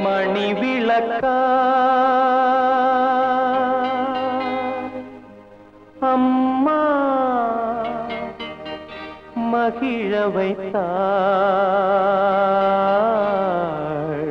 மணி விளக்கா அம்மா மகிழ வைத்தாள்.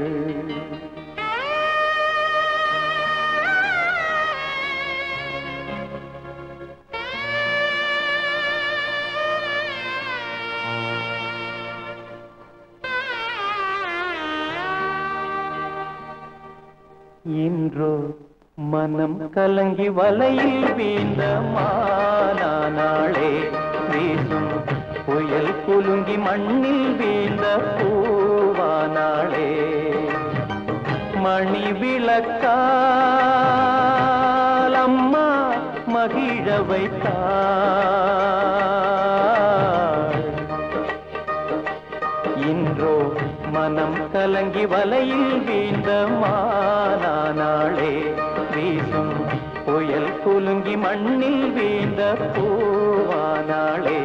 இன்றோ மனம் கலங்கி வலையில் வீழ்ந்த மானாளே, வீசும் புயல் குலுங்கி மண்ணில் வீழ்ந்த பூவானாளே. மணி விளக்கால் அம்மா மகிழ வைத்தாள். இன்றோ மனம் கலங்கி வலையில் வீழ்ந்த மானாளே, வீசும் புயல் குலுங்கி மண்ணில் வீழ்ந்த பூவானாளே.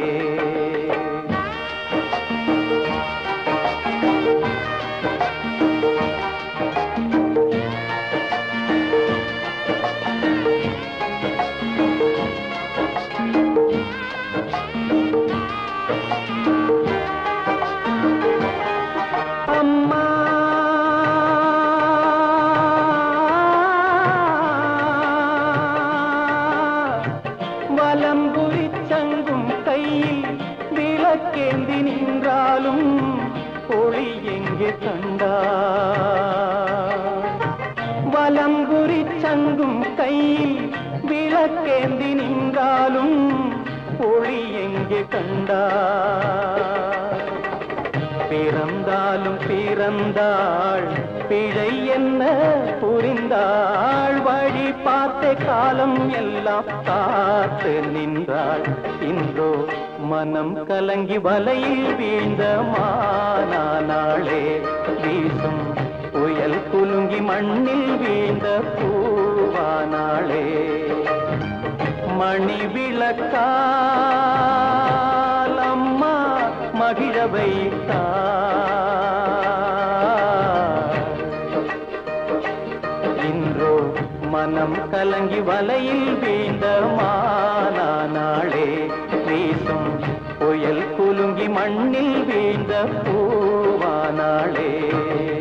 வலம்புரி சங்கும் கையில் விளக்கேந்தி நின்றாலும் ஒளி எங்கே கண்டார்? வலம்புரி சங்கும் கையில் விளக்கேந்தி நின்றாலும் ஒளி எங்கே கண்டார்? பிறந்தாலும் பிறந்தாள், பிழை என்ன புரிந்தாள்? வழி பார்த்த காலம் எல்லாம் காத்து நின்றாள். இன்றோ மனம் கலங்கி வலையில் வீழ்ந்த மானாளே, வீசும் புயல் குலுங்கி மண்ணில் வீழ்ந்த பூவானாளே. மணி விளக்கால் அம்மா மகிழ வைத்தாள். இன்றோ மனம் கலங்கி வலையில் வீழ்ந்த மானாளே, வீசும் புயல் குலுங்கி மண்ணில் வீழ்ந்த பூவானாளே.